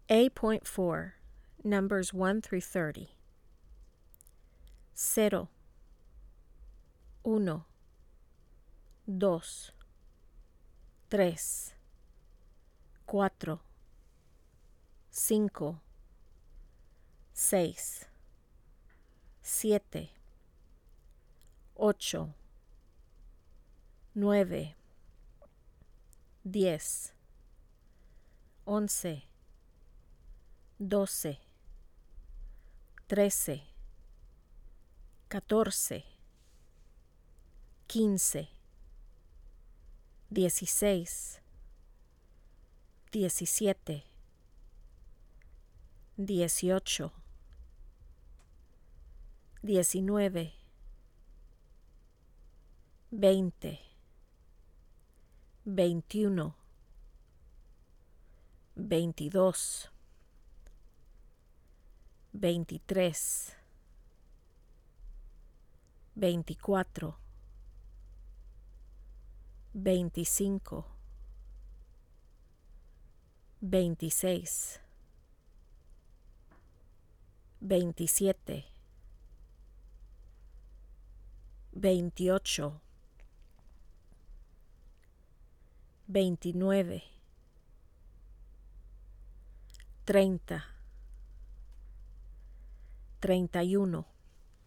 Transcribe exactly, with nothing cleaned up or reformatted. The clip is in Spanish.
eight point four, numbers one through thirty. Cero, uno, dos, tres, cuatro, cinco, seis, siete, ocho, nueve, diez, once, doce, trece, catorce, quince, dieciséis, diecisiete, dieciocho, diecinueve, veinte, veintiuno, veintidós, veintitrés, veinticuatro, veinticinco, veintiséis, veintisiete, veintiocho, veintinueve, treinta, treinta y uno,